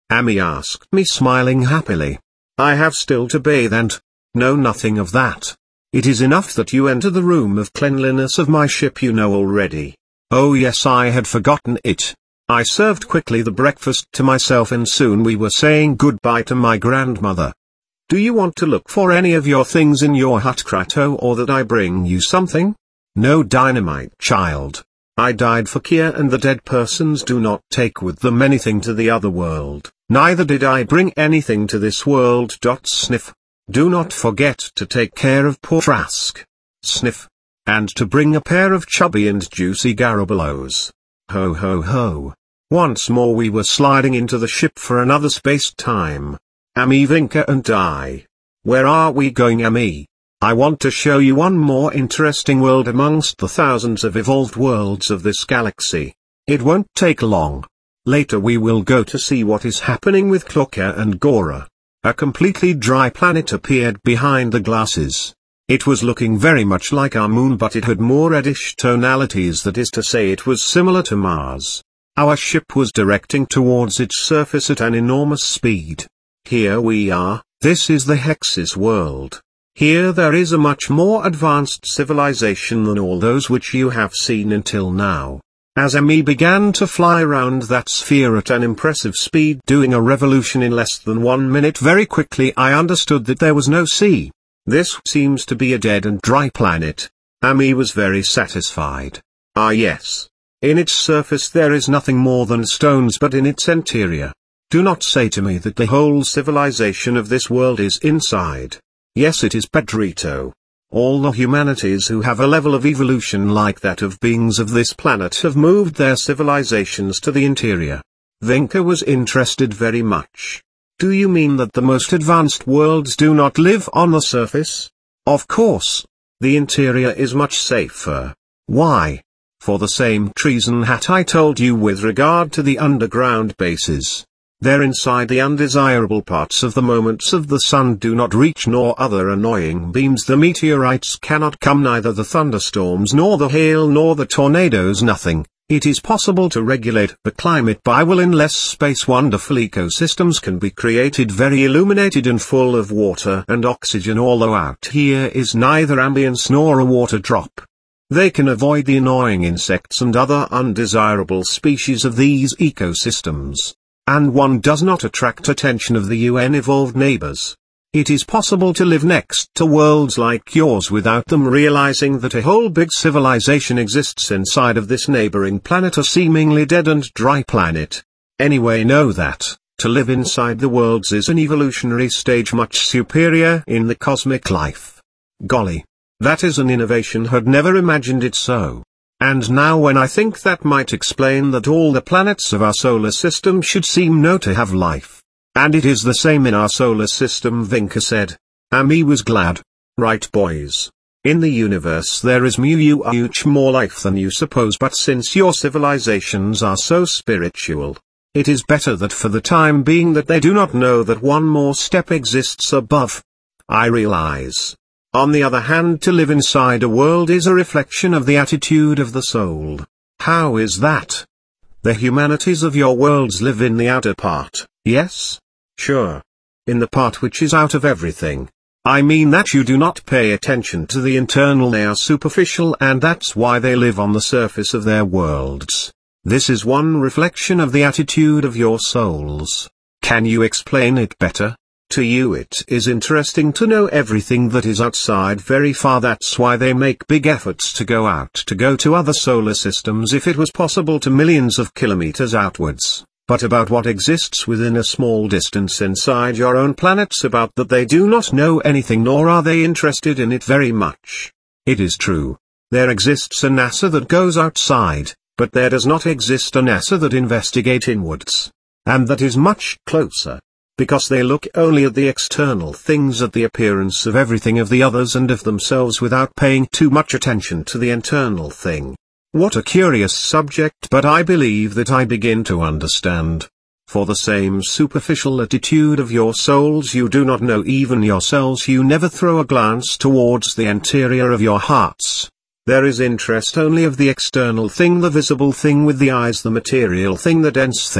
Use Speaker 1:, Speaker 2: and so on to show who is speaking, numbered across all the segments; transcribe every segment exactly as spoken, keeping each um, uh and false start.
Speaker 1: Ami asked me, smiling happily. I have still to bathe and... No, nothing of that. It is enough that you enter the room of cleanliness of my ship you know already. Oh yes, I had forgotten it. I served quickly the breakfast to myself and soon we were saying goodbye to my grandmother. Do you want to look for any of your things in your hut, Krato, or that I bring you something? No, Dynamite child. I died for Kia, and the dead persons do not take with them anything to the other world. Neither did I bring anything to this world. Sniff. Do not forget to take care of poor Trask. Sniff. And to bring a pair of chubby and juicy Garabalos. Ho ho ho. Once more we were sliding into the ship for another space-time. Ami, Vinka and I. Where are we going, Ami? I want to show you one more interesting world amongst the thousands of evolved worlds of this galaxy. It won't take long. Later we will go to see what is happening with Cloaca and Gora. A completely dry planet appeared behind the glasses. It was looking very much like our moon, but it had more reddish tonalities, that is to say it was similar to Mars. Our ship was directing towards its surface at an enormous speed. Here we are, this is the Hexis world. Here there is a much more advanced civilization than all those which you have seen until now. As Ami began to fly around that sphere at an impressive speed, doing a revolution in less than one minute, very quickly I understood that there was no sea. This seems to be a dead and dry planet. Ami was very satisfied. Ah yes. In its surface there is nothing more than stones, but in its interior. Do not say to me that the whole civilization of this world is inside. Yes, it is, Pedrito. All the humanities who have a level of evolution like that of beings of this planet have moved their civilizations to the interior. Vinka was interested very much. Do you mean that the most advanced worlds do not live on the surface? Of course. The interior is much safer. Why? For the same reason that I told you with regard to the underground bases. They're inside the undesirable parts of the moments of the sun do not reach, nor other annoying beams. The meteorites cannot come, neither the thunderstorms nor the hail nor the tornadoes, nothing. It is possible to regulate the climate by will in less space. Wonderful ecosystems can be created, very illuminated and full of water and oxygen, although out here is neither ambience nor a water drop. They can avoid the annoying insects and other undesirable species of these ecosystems. And one does not attract attention of the U N evolved neighbors. It is possible to live next to worlds like yours without them realizing that a whole big civilization exists inside of this neighboring planet, a seemingly dead and dry planet. Anyway, know that, to live inside the worlds is an evolutionary stage much superior in the cosmic life. Golly. That is an innovation, had never imagined it so. And now when I think that might explain that all the planets of our solar system should seem no to have life. And it is the same in our solar system, Vinka said. Ami was glad. Right, boys. In the universe there is much more life than you suppose, but since your civilizations are so spiritual, it is better that for the time being that they do not know that one more step exists above. I realize. On the other hand, to live inside a world is a reflection of the attitude of the soul. How is that? The humanities of your worlds live in the outer part, yes? Sure. In the part which is out of everything. I mean that you do not pay attention to the internal, they are superficial, and that's why they live on the surface of their worlds. This is one reflection of the attitude of your souls. Can you explain it better? To you it is interesting to know everything that is outside very far, that's why they make big efforts to go out, to go to other solar systems if it was possible, to millions of kilometers outwards, but about what exists within a small distance inside your own planets, about that they do not know anything, nor are they interested in it very much. It is true. There exists a NASA that goes outside, but there does not exist a NASA that investigate inwards. And that is much closer. Because they look only at the external things, at the appearance of everything of the others and of themselves, without paying too much attention to the internal thing. What a curious subject, but I believe that I begin to understand. For the same superficial attitude of your souls, you do not know even yourselves, you never throw a glance towards the interior of your hearts. There is interest only of the external thing, the visible thing with the eyes, the material thing, the dense thing.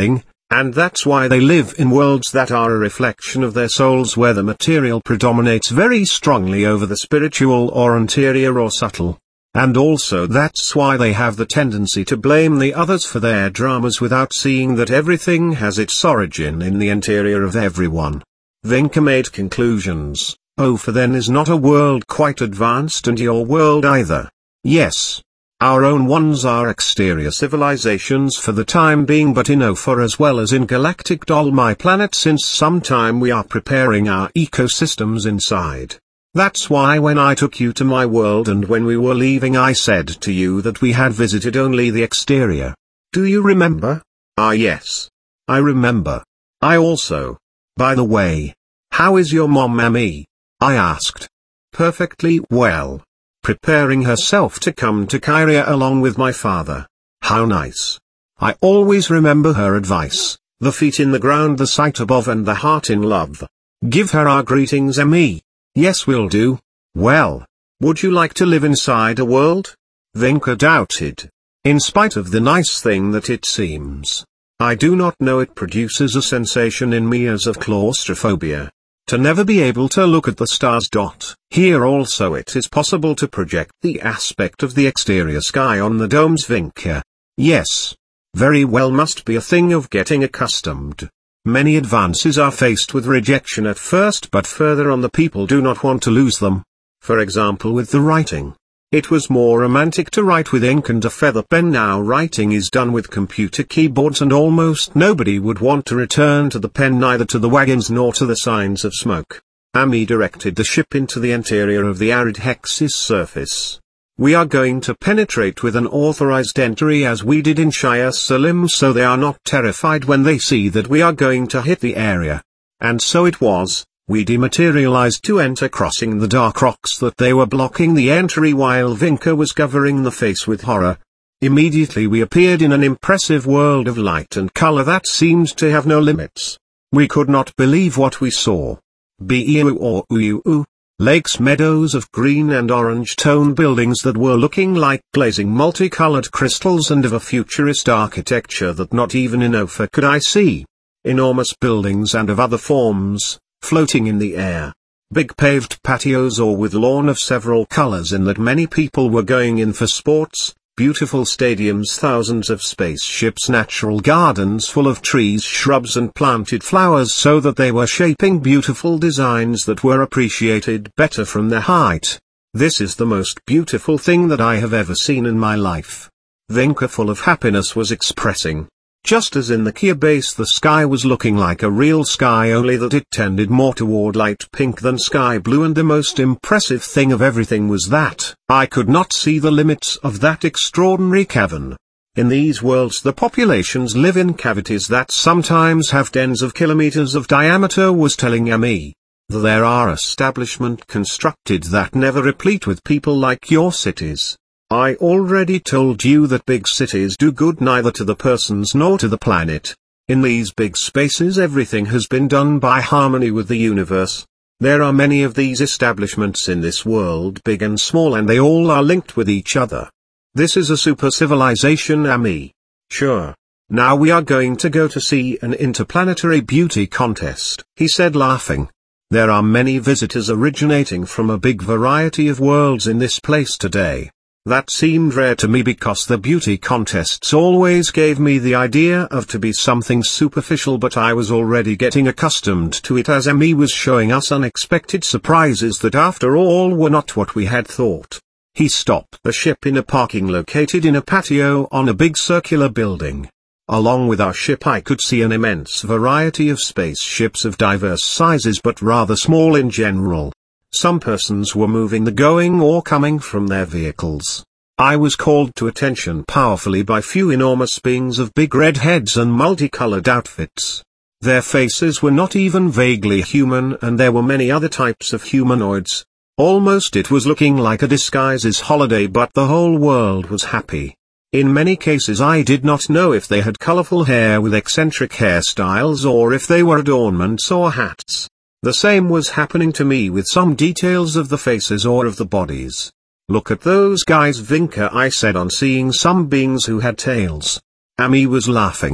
Speaker 1: And that's why they live in worlds that are a reflection of their souls, where the material predominates very strongly over the spiritual or interior or subtle. And also that's why they have the tendency to blame the others for their dramas without seeing that everything has its origin in the interior of everyone. Vinka made conclusions. Oh, for then is not a world quite advanced, and your world either. Yes. Our own ones are exterior civilizations for the time being, but in O F O R as well as in Galactic Doll my planet, since some time we are preparing our ecosystems inside. That's why when I took you to my world and when we were leaving I said to you that we had visited only the exterior. Do you remember? Ah yes. I remember. I also. By the way, how is your mom Ami? I asked. Perfectly well. Preparing herself to come to Kyria along with my father. How nice. I always remember her advice, the feet in the ground, the sight above, and the heart in love. Give her our greetings, Ami. Yes, will do. Well, would you like to live inside a world? Vinka doubted. In spite of the nice thing that it seems, I do not know, it produces a sensation in me as of claustrophobia. To never be able to look at the stars. Here also it is possible to project the aspect of the exterior sky on the domes, Vinka. Yes. Very well, must be a thing of getting accustomed. Many advances are faced with rejection at first, but further on the people do not want to lose them. For example, with the writing. It was more romantic to write with ink and a feather pen. Now writing is done with computer keyboards, and almost nobody would want to return to the pen, neither to the wagons nor to the signs of smoke. Ami directed the ship into the interior of the arid Hex's surface. We are going to penetrate with an authorized entry as we did in Shia Salim, so they are not terrified when they see that we are going to hit the area. And so it was. We dematerialized to enter, crossing the dark rocks that they were blocking the entry, while Vinka was covering the face with horror. Immediately we appeared in an impressive world of light and color that seemed to have no limits. We could not believe what we saw. B-E-U-O-U-U. Lakes, meadows of green and orange tone, buildings that were looking like blazing multicolored crystals, and of a futurist architecture that not even in O F O R could I see. Enormous buildings and of other forms, floating in the air. Big paved patios or with lawn of several colors in that many people were going in for sports, beautiful stadiums, thousands of spaceships, natural gardens full of trees, shrubs and planted flowers so that they were shaping beautiful designs that were appreciated better from their height. This is the most beautiful thing that I have ever seen in my life. Vinka, full of happiness, was expressing. Just as in the Kia base the sky was looking like a real sky, only that it tended more toward light pink than sky blue, and the most impressive thing of everything was that I could not see the limits of that extraordinary cavern. In these worlds the populations live in cavities that sometimes have tens of kilometers of diameter, was telling Ami. There are establishments constructed that never replete with people like your cities. I already told you that big cities do good neither to the persons nor to the planet. In these big spaces everything has been done by harmony with the universe. There are many of these establishments in this world, big and small, and they all are linked with each other. This is a super civilization, Ami. Sure. Now we are going to go to see an interplanetary beauty contest, he said, laughing. There are many visitors originating from a big variety of worlds in this place today. That seemed rare to me because the beauty contests always gave me the idea of to be something superficial, but I was already getting accustomed to it as Ami was showing us unexpected surprises that after all were not what we had thought. He stopped the ship in a parking located in a patio on a big circular building. Along with our ship I could see an immense variety of spaceships of diverse sizes but rather small in general. Some persons were moving the going or coming from their vehicles. I was called to attention powerfully by few enormous beings of big red heads and multicolored outfits. Their faces were not even vaguely human, and there were many other types of humanoids. Almost it was looking like a disguise's holiday, but the whole world was happy. In many cases I did not know if they had colorful hair with eccentric hairstyles or if they were adornments or hats. The same was happening to me with some details of the faces or of the bodies. Look at those guys, Vinka, I said, on seeing some beings who had tails. Ami was laughing.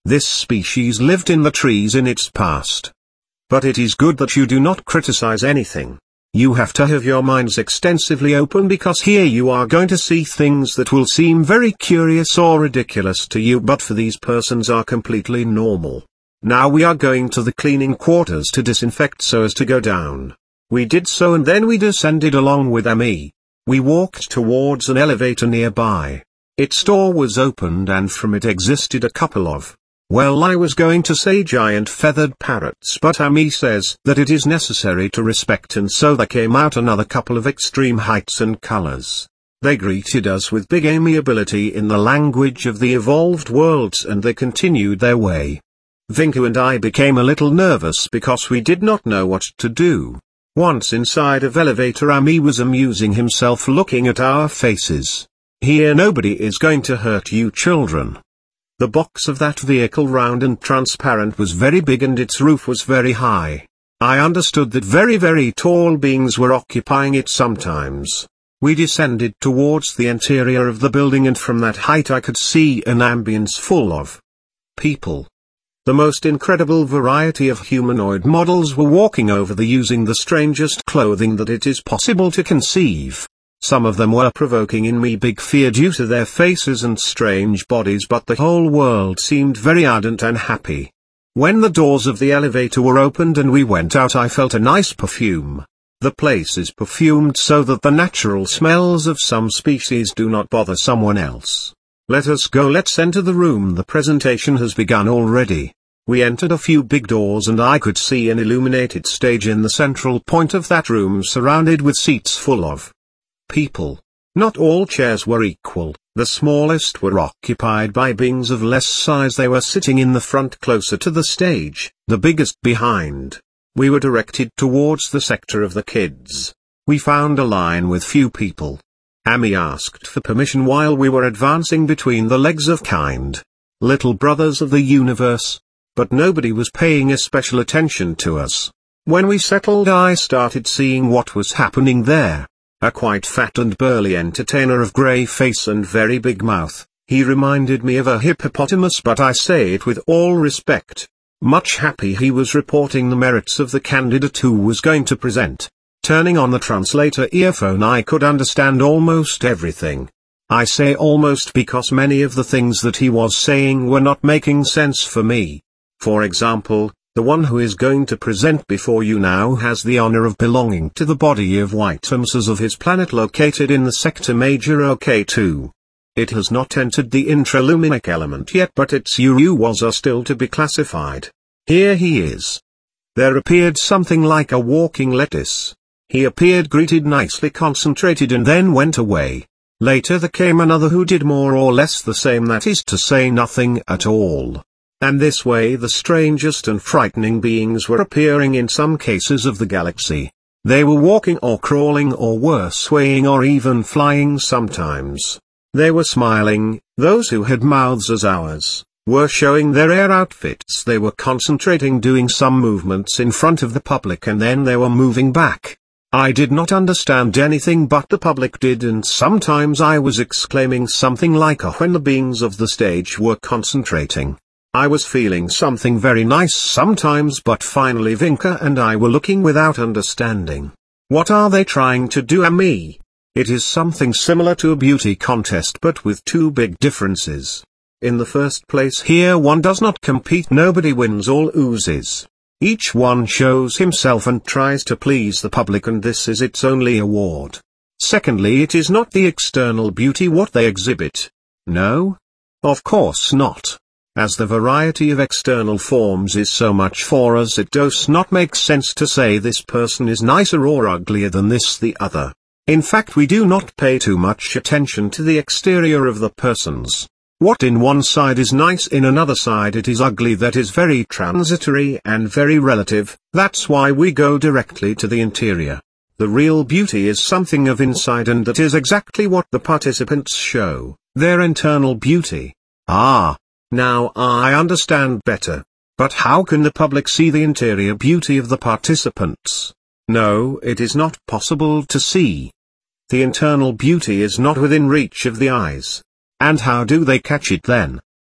Speaker 1: This species lived in the trees in its past. But it is good that you do not criticize anything. You have to have your minds extensively open, because here you are going to see things that will seem very curious or ridiculous to you, but for these persons are completely normal. Now we are going to the cleaning quarters to disinfect so as to go down. We did so, and then we descended along with Amy. We walked towards an elevator nearby. Its door was opened and from it existed a couple of, well, I was going to say giant feathered parrots, but Amy says that it is necessary to respect, and so there came out another couple of extreme heights and colors. They greeted us with big amiability in the language of the evolved worlds, and they continued their way. Vinku and I became a little nervous because we did not know what to do. Once inside of elevator, Amy was amusing himself looking at our faces. Here nobody is going to hurt you children. The box of that vehicle, round and transparent, was very big and its roof was very high. I understood that very very tall beings were occupying it sometimes. We descended towards the interior of the building, and from that height I could see an ambience full of people. The most incredible variety of humanoid models were walking over the using the strangest clothing that it is possible to conceive. Some of them were provoking in me big fear due to their faces and strange bodies, but the whole world seemed very ardent and happy. When the doors of the elevator were opened and we went out, I felt a nice perfume. The place is perfumed so that the natural smells of some species do not bother someone else. Let us go, let's enter the room. The presentation has begun already. We entered a few big doors and I could see an illuminated stage in the central point of that room, surrounded with seats full of people. Not all chairs were equal. The smallest were occupied by beings of less size. They were sitting in the front closer to the stage, the biggest behind. We were directed towards the sector of the kids. We found a line with few people. Amy asked for permission while we were advancing between the legs of kind little brothers of the universe. But nobody was paying a special attention to us. When we settled, I started seeing what was happening there. A quite fat and burly entertainer of grey face and very big mouth. He reminded me of a hippopotamus, but I say it with all respect. Much happy he was reporting the merits of the candidate who was going to present. Turning on the translator earphone, I could understand almost everything. I say almost because many of the things that he was saying were not making sense for me. For example, the one who is going to present before you now has the honor of belonging to the body of White Amsas of his planet located in the sector Major O K two. It has not entered the intraluminic element yet, but its U R Us are still to be classified. Here he is. There appeared something like a walking lettuce. He appeared, greeted nicely, concentrated, and then went away. Later there came another who did more or less the same, that is to say nothing at all. And this way the strangest and frightening beings were appearing in some cases of the galaxy. They were walking or crawling or were swaying or even flying sometimes. They were smiling. Those who had mouths as ours were showing their air outfits. They were concentrating, doing some movements in front of the public, and then they were moving back. I did not understand anything, but the public did, and sometimes I was exclaiming something like a when the beings of the stage were concentrating. I was feeling something very nice sometimes, but finally Vinka and I were looking without understanding. What are they trying to do, Amy? It is something similar to a beauty contest, but with two big differences. In the first place, here one does not compete, nobody wins, all oozes. Each one shows himself and tries to please the public, and this is its only award. Secondly, it is not the external beauty what they exhibit. No? Of course not. As the variety of external forms is so much for us, it does not make sense to say this person is nicer or uglier than this the other. In fact, we do not pay too much attention to the exterior of the persons. What in one side is nice, in another side it is ugly. That is very transitory and very relative. That's why we go directly to the interior. The real beauty is something of inside, and that is exactly what the participants show, their internal beauty. Ah. Now I understand better. But how can the public see the interior beauty of the participants? No, it is not possible to see. The internal beauty is not within reach of the eyes. And how do they catch it then?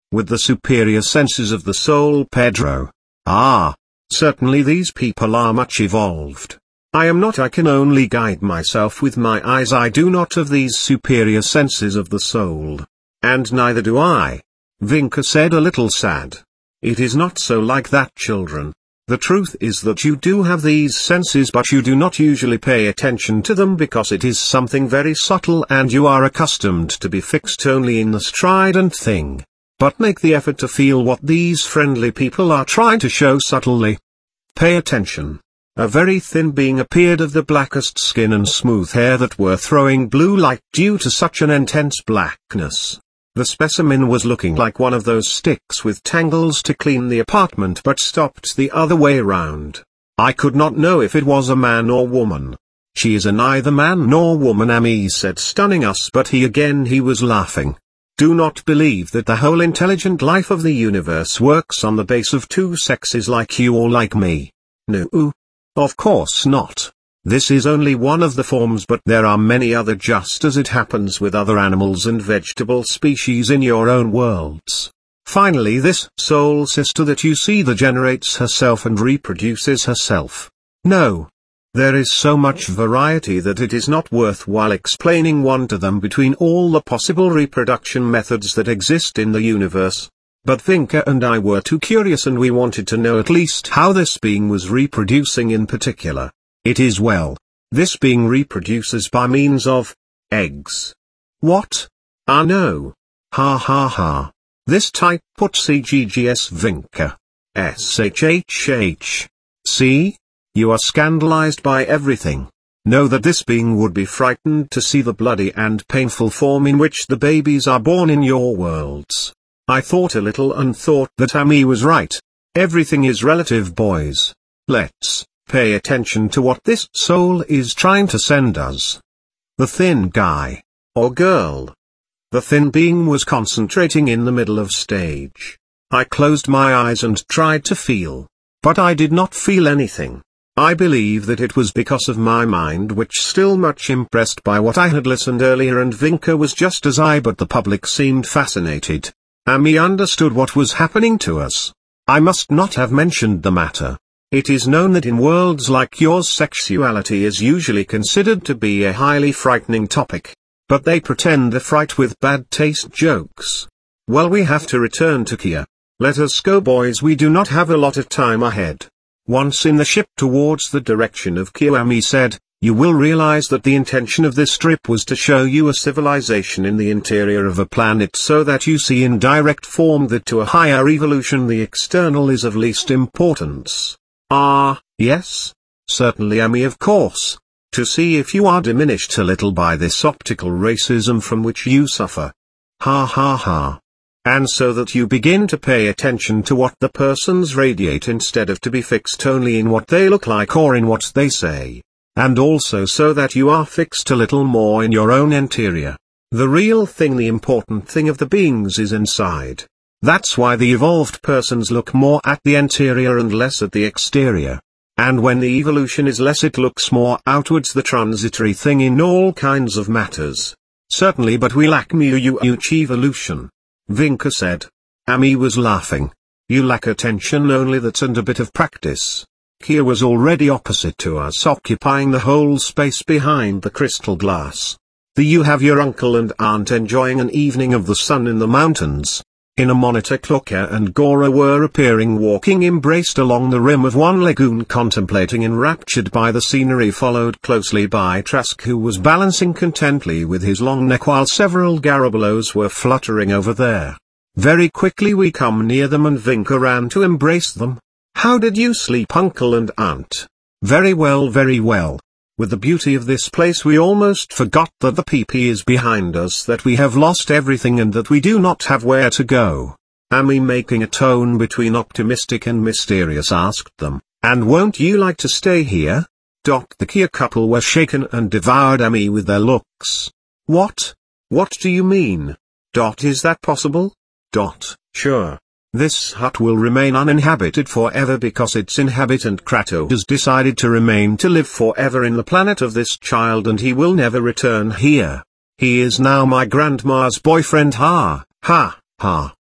Speaker 1: with the superior senses of the soul. Pedro: Ah, certainly these people are much evolved. I am not. I can only guide myself with my eyes. I do not have these superior senses of the soul. And neither do I. Vinka said, a little sad. It is not so like that, children. The truth is that you do have these senses, but you do not usually pay attention to them because it is something very subtle and you are accustomed to be fixed only in the strident thing. But make the effort to feel what these friendly people are trying to show subtly. Pay attention. A very thin being appeared of the blackest skin and smooth hair that were throwing blue light due to such an intense blackness. The specimen was looking like one of those sticks with tangles to clean the apartment, but stopped the other way round. I could not know if it was a man or woman. She is a neither man nor woman, Ami said, stunning us, but he again he was laughing. Do not believe that the whole intelligent life of the universe works on the base of two sexes like you or like me. No. Of course not. This is only one of the forms, but there are many other, just as it happens with other animals and vegetable species in your own worlds. Finally, this soul sister that you see that generates herself and reproduces herself. No. There is so much variety that it is not worthwhile explaining one to them between all the possible reproduction methods that exist in the universe. But Vinka and I were too curious and we wanted to know at least how this being was reproducing in particular. It is well. This being reproduces by means of eggs. What? Ah no. Ha ha ha. This type put C G G S Vinka. S H H H. See? You are scandalized by everything. Know that this being would be frightened to see the bloody and painful form in which the babies are born in your worlds. I thought a little and thought that Ami was right. Everything is relative, boys. Let's pay attention to what this soul is trying to send us. The thin guy, or girl. The thin being was concentrating in the middle of stage. I closed my eyes and tried to feel, but I did not feel anything. I believe that it was because of my mind, which still much impressed by what I had listened earlier, and Vinka was just as I, but the public seemed fascinated. Ami understood what was happening to us. I must not have mentioned the matter. It is known that in worlds like yours sexuality is usually considered to be a highly frightening topic. But they pretend the fright with bad taste jokes. Well, we have to return to Kia. Let us go, boys, we do not have a lot of time ahead. Once in the ship towards the direction of Kia, Ami said, you will realize that the intention of this trip was to show you a civilization in the interior of a planet so that you see in direct form that to a higher evolution the external is of least importance. Ah, yes? Certainly, Ami, of course. To see if you are diminished a little by this optical racism from which you suffer. Ha ha ha. And so that you begin to pay attention to what the persons radiate instead of to be fixed only in what they look like or in what they say. And also so that you are fixed a little more in your own interior. The real thing, the important thing of the beings is inside. That's why the evolved persons look more at the interior and less at the exterior. And when the evolution is less, it looks more outwards, the transitory thing in all kinds of matters. Certainly, but we lack much evolution. Vinka said. Ami was laughing. You lack attention only, that's and a bit of practice. Kia was already opposite to us, occupying the whole space behind the crystal glass. The you have your uncle and aunt enjoying an evening of the sun in the mountains. In a monitor, Clocker and Gora were appearing, walking embraced along the rim of one lagoon, contemplating enraptured by the scenery, followed closely by Trask, who was balancing contently with his long neck while several Garabolos were fluttering over there. Very quickly we come near them and Vinka ran to embrace them. How did you sleep, uncle and aunt? Very well, very well. With the beauty of this place we almost forgot that the P P is behind us, that we have lost everything and that we do not have where to go. Ami, making a tone between optimistic and mysterious, asked them, and won't you like to stay here? Dot. The Kia couple were shaken and devoured Ami with their looks. What? What do you mean? Dot. Is that possible? Dot. Sure. This hut will remain uninhabited forever because its inhabitant Kratos has decided to remain to live forever in the planet of this child, and he will never return here. He is now my grandma's boyfriend. Ha, ha, ha.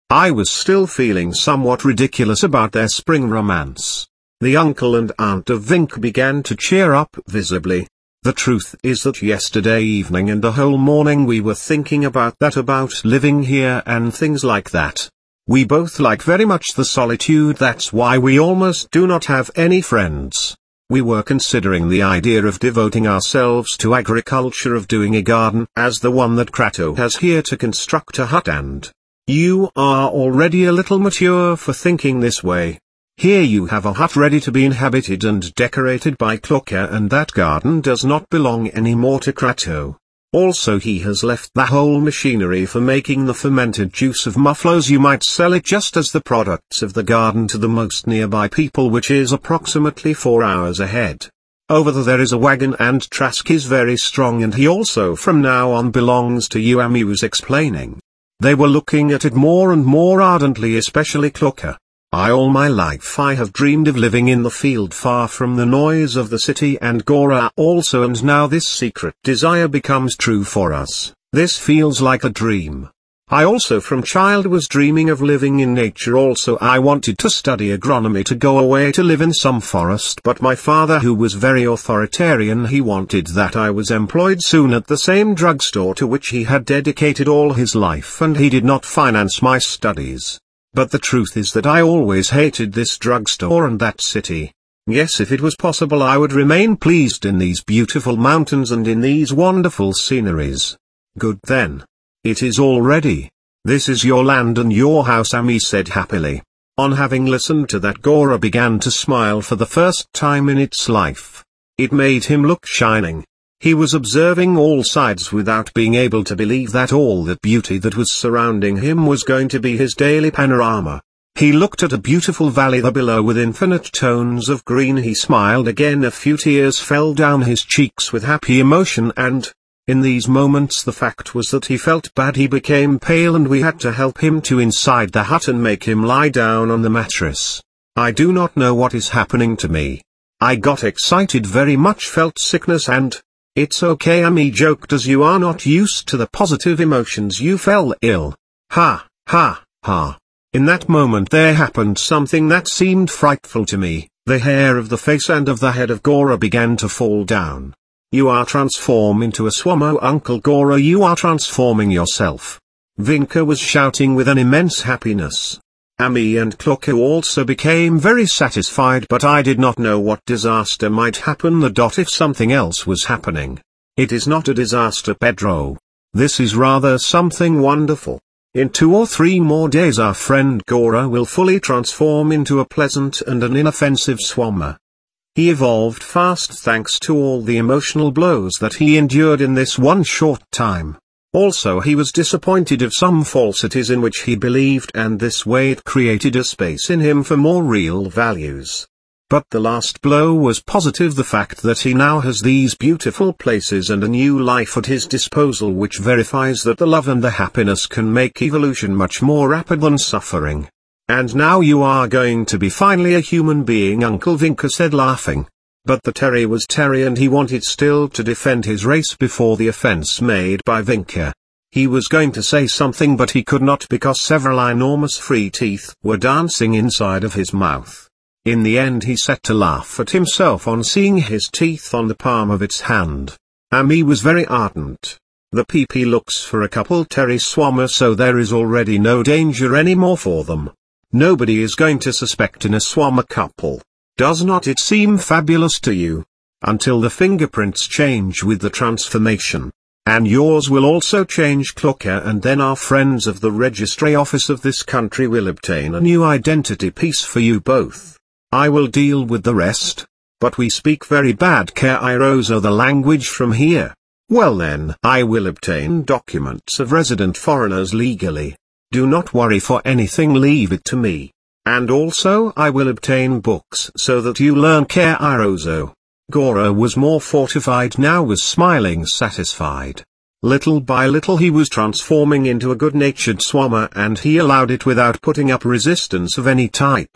Speaker 1: I was still feeling somewhat ridiculous about their spring romance. The uncle and aunt of Vinka began to cheer up visibly. The truth is that yesterday evening and the whole morning we were thinking about that, about living here and things like that. We both like very much the solitude, that's why we almost do not have any friends. We were considering the idea of devoting ourselves to agriculture, of doing a garden as the one that Krato has here, to construct a hut, and you are already a little mature for thinking this way. Here you have a hut ready to be inhabited and decorated by Klukka, and that garden does not belong anymore to Krato. Also, he has left the whole machinery for making the fermented juice of mufflos. You might sell it just as the products of the garden to the most nearby people, which is approximately four hours ahead. Over there is a wagon, and Trask is very strong, and he also from now on belongs to you, Ami was explaining. They were looking at it more and more ardently, especially Klukka. I all my life I have dreamed of living in the field far from the noise of the city, and Gora also, and now this secret desire becomes true for us. This feels like a dream. I also from child was dreaming of living in nature. Also I wanted to study agronomy, to go away to live in some forest, but my father, who was very authoritarian, he wanted that I was employed soon at the same drugstore to which he had dedicated all his life, and he did not finance my studies. But the truth is that I always hated this drugstore and that city. Yes, if it was possible I would remain pleased in these beautiful mountains and in these wonderful sceneries. Good then. It is all ready. This is your land and your house, Ami said happily. On having listened to that, Gora began to smile for the first time in its life. It made him look shining. He was observing all sides without being able to believe that all that beauty that was surrounding him was going to be his daily panorama. He looked at a beautiful valley there below with infinite tones of green. He smiled again. A few tears fell down his cheeks with happy emotion, and in these moments the fact was that he felt bad. He became pale, and we had to help him to inside the hut and make him lie down on the mattress. I do not know what is happening to me. I got excited very much, felt sickness, and it's okay, Ami joked, as you are not used to the positive emotions. You fell ill. Ha, ha, ha. In that moment there happened something that seemed frightful to me. The hair of the face and of the head of Gora began to fall down. You are transformed into a Swamo, Uncle Gora, you are transforming yourself. Vinka was shouting with an immense happiness. Ami and Klukka also became very satisfied, but I did not know what disaster might happen. The dot if something else was happening. It is not a disaster, Pedro. This is rather something wonderful. In two or three more days our friend Gora will fully transform into a pleasant and an inoffensive Swama. He evolved fast thanks to all the emotional blows that he endured in this one short time. Also he was disappointed of some falsities in which he believed, and this way it created a space in him for more real values. But the last blow was positive, the fact that he now has these beautiful places and a new life at his disposal, which verifies that the love and the happiness can make evolution much more rapid than suffering. And now you are going to be finally a human being, Uncle Vinka said, laughing. But the Terry was Terry, and he wanted still to defend his race before the offense made by Vinka. He was going to say something, but he could not because several enormous free teeth were dancing inside of his mouth. In the end he set to laugh at himself on seeing his teeth on the palm of its hand. Ami was very ardent. The P P looks for a couple Terry Swama, so there is already no danger anymore for them. Nobody is going to suspect in a Swama couple. Does not it seem fabulous to you? Until the fingerprints change with the transformation. And yours will also change, Klukka, and then our friends of the registry office of this country will obtain a new identity piece for you both. I will deal with the rest. But we speak very bad Kairozo the language from here. Well then, I will obtain documents of resident foreigners legally. Do not worry for anything, leave it to me. And also I will obtain books so that you learn Kairozo. Gora was more fortified now, was smiling satisfied. Little by little he was transforming into a good-natured Swama, and he allowed it without putting up resistance of any type.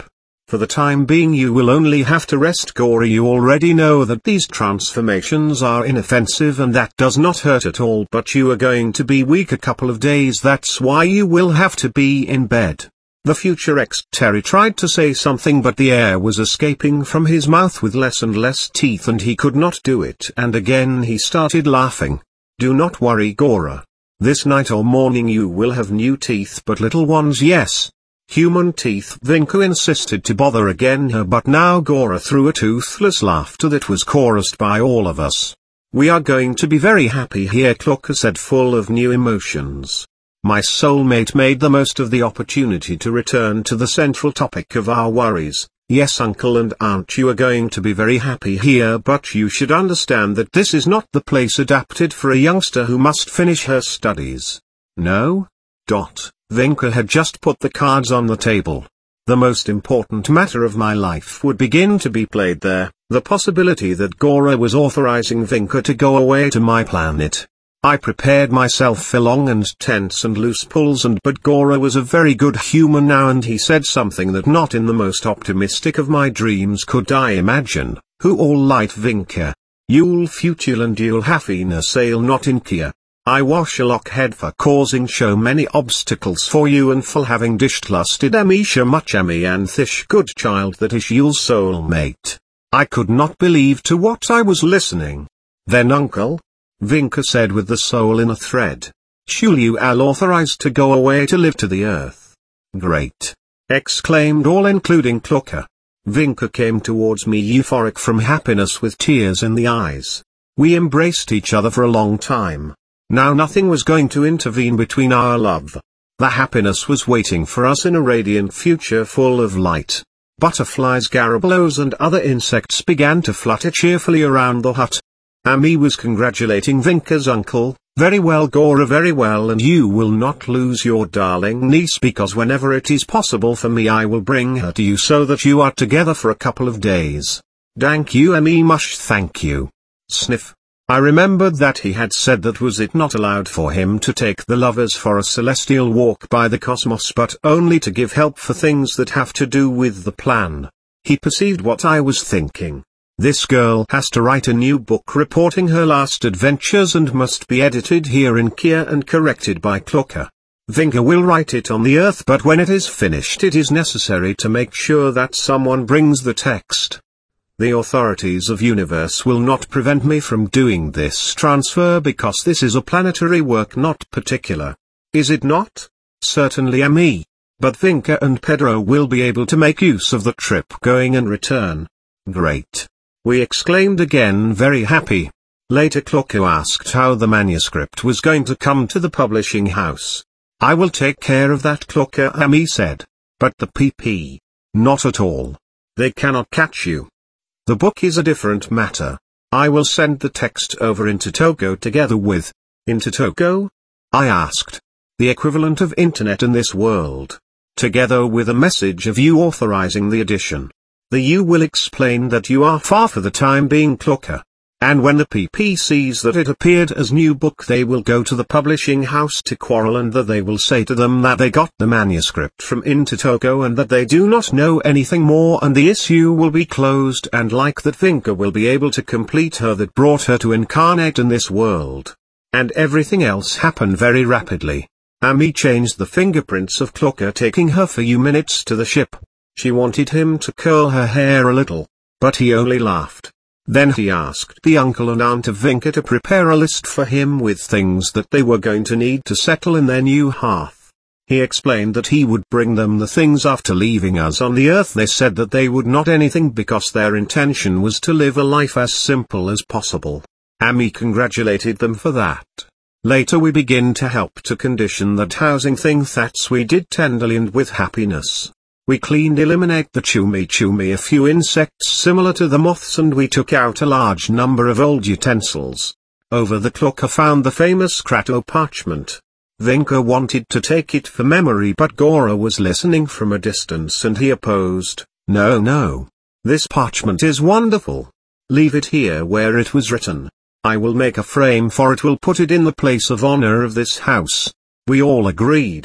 Speaker 1: For the time being you will only have to rest, Gora. You already know that these transformations are inoffensive and that does not hurt at all, but you are going to be weak a couple of days, that's why you will have to be in bed. The future ex-Terry tried to say something, but the air was escaping from his mouth with less and less teeth and he could not do it, and again he started laughing. Do not worry, Gora. This night or morning you will have new teeth, but little ones, yes. Human teeth. Vinka insisted to bother again her, but now Gora threw a toothless laughter that was chorused by all of us. We are going to be very happy here, Clocker said, full of new emotions. My soulmate made the most of the opportunity to return to the central topic of our worries. Yes, uncle and aunt, you are going to be very happy here, but you should understand that this is not the place adapted for a youngster who must finish her studies. No? Dot. Vinka had just put the cards on the table. The most important matter of my life would begin to be played there, the possibility that Gora was authorizing Vinka to go away to my planet. I prepared myself for long and tense and loose pulls, and but Gora was a very good human now, and he said something that not in the most optimistic of my dreams could I imagine. Who all light Vinka? You'll futul and you'll happiness sail not in Kia. I wash a lockhead for causing so many obstacles for you and for having dished lusted Amisha much Ami and thish good child that is your soulmate. I could not believe to what I was listening. Then uncle? Vinka said with the soul in a thread. Shall you all authorized to go away to live to the earth? Great! Exclaimed all including Clocker. Vinka came towards me euphoric from happiness with tears in the eyes. We embraced each other for a long time. Now nothing was going to intervene between our love. The happiness was waiting for us in a radiant future full of light. Butterflies, garabolos and other insects began to flutter cheerfully around the hut. Ami was congratulating Vinka's uncle. Very well, Gora, very well, and you will not lose your darling niece, because whenever it is possible for me I will bring her to you so that you are together for a couple of days. Thank you, Ami, much thank you. Sniff. I remembered that he had said that was it not allowed for him to take the lovers for a celestial walk by the cosmos, but only to give help for things that have to do with the plan. He perceived what I was thinking. This girl has to write a new book reporting her last adventures and must be edited here in Kia and corrected by Clocker. Vinka will write it on the earth, but when it is finished it is necessary to make sure that someone brings the text. The authorities of universe will not prevent me from doing this transfer because this is a planetary work, not particular. Is it not? Certainly, Ami. But Vinka and Pedro will be able to make use of the trip going and return. Great! We exclaimed again, very happy. Later Clocker asked how the manuscript was going to come to the publishing house. I will take care of that, Clocker, Ami said. But the P P? Not at all. They cannot catch you. The book is a different matter. I will send the text over into Togo together with... Into Togo? I asked. The equivalent of internet in this world. Together with a message of you authorizing the edition. The U will explain that you are far for the time being, Clocker. And when the P P sees that it appeared as new book, they will go to the publishing house to quarrel, and that they will say to them that they got the manuscript from Into Togo and that they do not know anything more, and the issue will be closed, and like that Vinka will be able to complete her that brought her to incarnate in this world. And everything else happened very rapidly. Ami changed the fingerprints of Clocker, taking her for few minutes to the ship. She wanted him to curl her hair a little, but he only laughed. Then he asked the uncle and aunt of Vinka to prepare a list for him with things that they were going to need to settle in their new hearth. He explained that he would bring them the things after leaving us on the earth. They said that they would not anything because their intention was to live a life as simple as possible. Ami congratulated them for that. Later we begin to help to condition that housing thing that's we did tenderly and with happiness. We cleaned eliminate the chumi chumi, a few insects similar to the moths, and we took out a large number of old utensils. Over the Clocker found the famous Krato parchment. Vinka wanted to take it for memory, but Gora was listening from a distance and he opposed. No, no. This parchment is wonderful. Leave it here where it was written. I will make a frame for it, will put it in the place of honor of this house. We all agreed.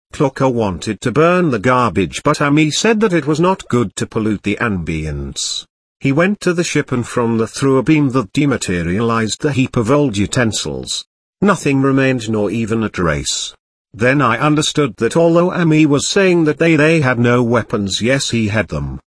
Speaker 1: Clucker wanted to burn the garbage, but Ami said that it was not good to pollute the ambience. He went to the ship, and from the through a beam that dematerialized the heap of old utensils. Nothing remained, nor even a trace. Then I understood that although Ami was saying that they they had no weapons, yes, he had them.